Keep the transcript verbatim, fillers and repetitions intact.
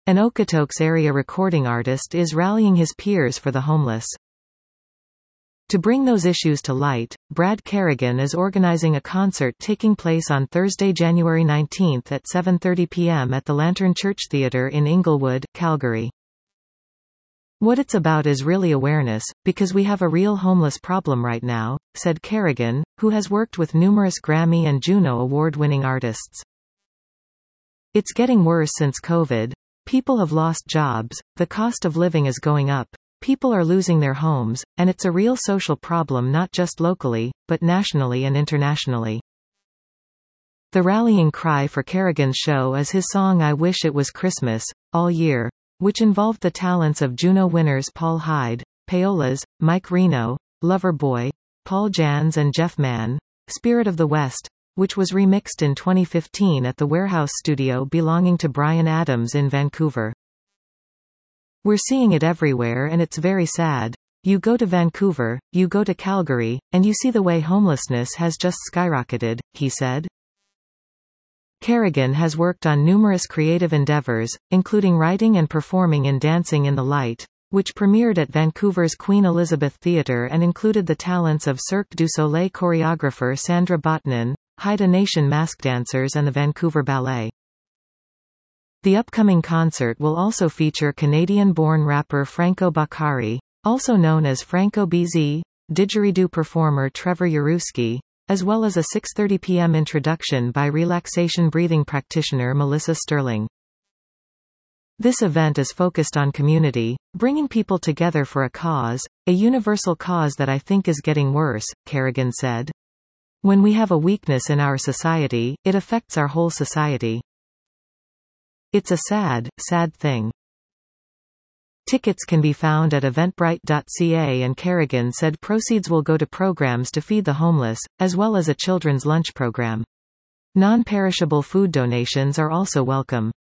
An Okotoks area recording artist is rallying his peers for the homeless. To bring those issues to light, Brad Carrigan is organizing a concert taking place on Thursday, January nineteenth at seven thirty p m at the Lantern Church Theatre in Inglewood, Calgary. "What it's about is really awareness, because we have a real homeless problem right now," said Carrigan, who has worked with numerous Grammy and Juno award-winning artists. "It's getting worse since COVID. People have lost jobs, the cost of living is going up. People are losing their homes, and it's a real social problem not just locally, but nationally and internationally." The rallying cry for Carrigan's show is his song "I Wish It Was Christmas, All Year," which involved the talents of Juno winners Paul Hyde, Paolas, Mike Reno, Loverboy, Paul Jans and Jeff Mann, Spirit of the West, which was remixed in twenty fifteen at the Warehouse studio belonging to Bryan Adams in Vancouver. "We're seeing it everywhere and it's very sad. You go to Vancouver, you go to Calgary, and you see the way homelessness has just skyrocketed," he said. Carrigan has worked on numerous creative endeavors, including writing and performing in Dancing in the Light, which premiered at Vancouver's Queen Elizabeth Theatre and included the talents of Cirque du Soleil choreographer Sandra Botnan, Haida Nation mask dancers and the Vancouver Ballet. The upcoming concert will also feature Canadian-born rapper Franco Bakari, also known as Franco B Z, didgeridoo performer Trevor Yaruski, as well as a six thirty p m introduction by relaxation breathing practitioner Melissa Sterling. "This event is focused on community, bringing people together for a cause, a universal cause that I think is getting worse," Carrigan said. "When we have a weakness in our society, it affects our whole society. It's a sad, sad thing." Tickets can be found at eventbrite dot c a, and Carrigan said proceeds will go to programs to feed the homeless, as well as a children's lunch program. Non-perishable food donations are also welcome.